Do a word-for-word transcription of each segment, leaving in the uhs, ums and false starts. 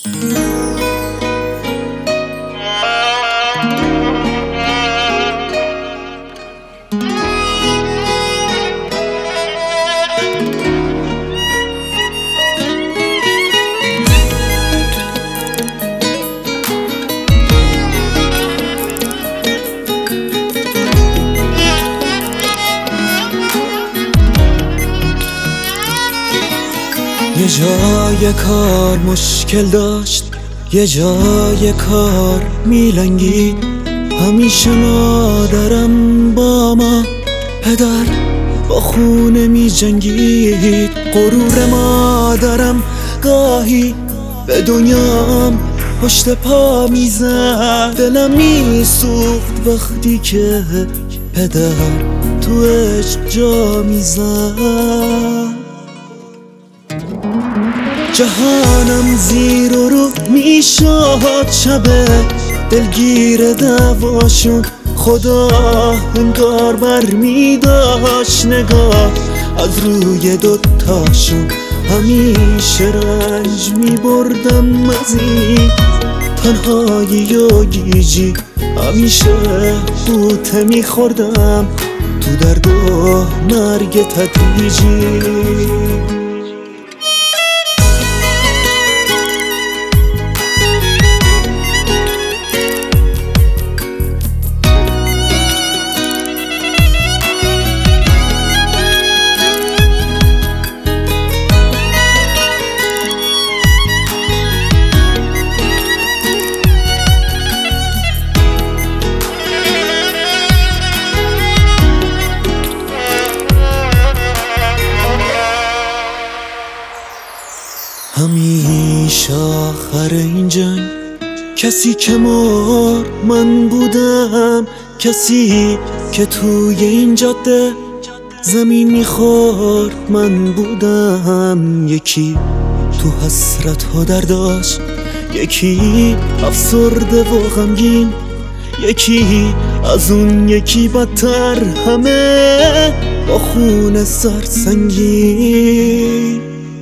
یه جای کار مشکل داشت، یه جای کار میلنگید. همیشه مادرم با ما، پدر با خونه می جنگید. غرور مادرم گاهی به دنیام پشت پا میزد. دلم میسوخت وقتی که پدر تو عشق جا میزد. جهانم زیر و رو میشد شبه، دلگیر دعواشون. خدا انگار بر میداشت نگاه از روی دوتاشون. همیشه رنج میبردم از این تنهایی و گیجی. همیشه بوته میخوردم تو درد و مرگ تدریجی. همیشه آخر این جنگ کسی که مرد من بودم. کسی که توی این جاده زمین میخورد من بودم. یکی تو حسرت ها درداش، یکی افسرده و غمگین. یکی از اون یکی بدتر، همه با خون سرسنگین.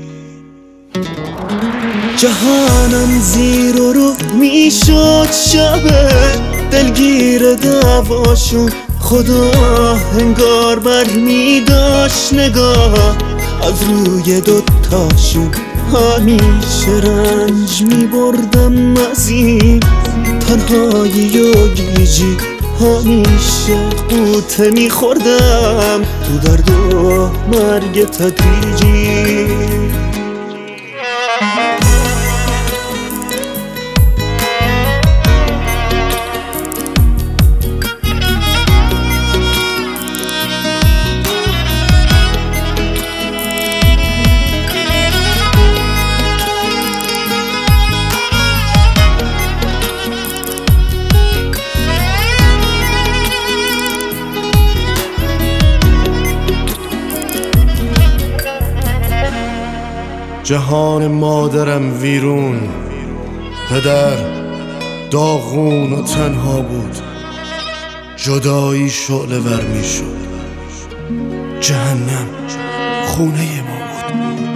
جهانم زیر و رو میشد شبه، دلگیر دعواشون. خدا انگار بر میداشت نگاه از روی دوتاشون. همیشه رنج میبردم از این تنهایی و گیجی. همیشه قوطه میخوردم تو درد و مرگ تدریجی. جهان مادرم ویرون، پدر داغون و تنها بود. جدایی شعله ور می شد، جهنم خونه ما بود.